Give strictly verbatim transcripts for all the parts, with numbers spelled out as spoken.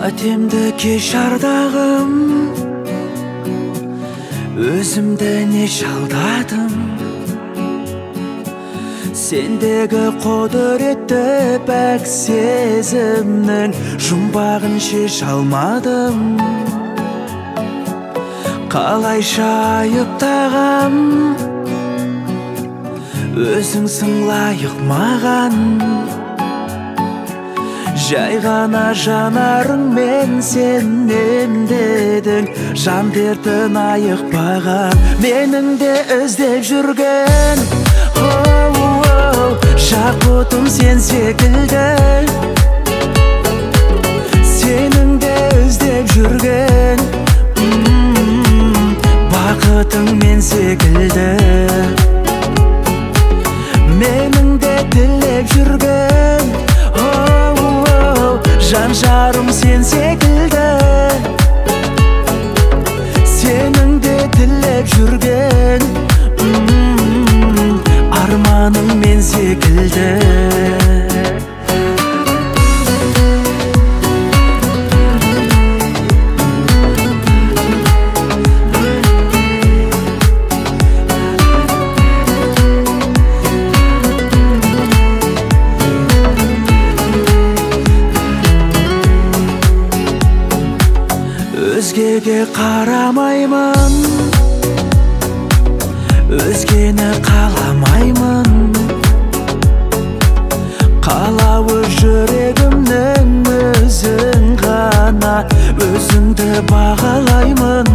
Қатемді кеш ардағым, өзімді не шалдадым. Сендегі құдіретті пәк сезімнің жұмбағын шеше алмадым. Қалайша айыптағам, өзіңсің лайық маған. Жай ғана жанарыңмен сенем дедің, жан дертін айықпаған. Менің де іздеп жүрген жақ отым сен секілді. Сенің де іздеп жүрген бақытың мен секілді. Менің де тілеп жүрген жан жарым сен секілді. Сенің де тілеп жүрген арманың мен секілді. Өзгеге қарамаймын, өзгені қаламаймын. Қалауы жүрегімнің өзің ғана, өзіңді бағалаймын.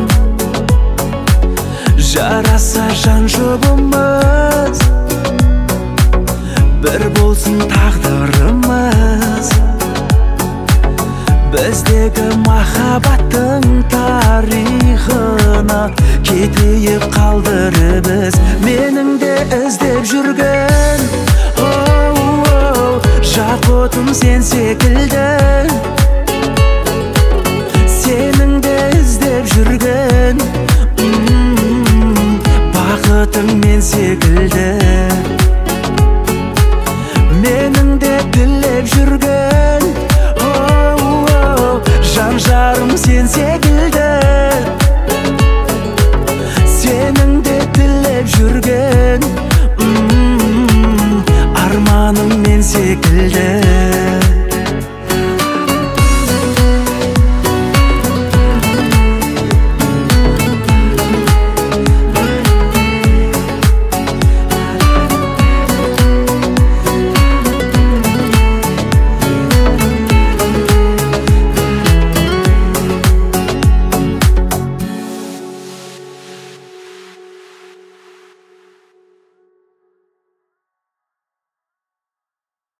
Жараса жан жұбымыз, бір болсын тағдырымыз. Біздегі махаббаттың тарихына кетейік қалдыры біз. Менің де іздеп жүрген жақ отым сен секілді. Сенің де іздеп жүрген бақытың мен секілді. Менің де тілеп жүрген жан жарым сен секілді. Сенің де тілеп жүрген арманым мен секілді.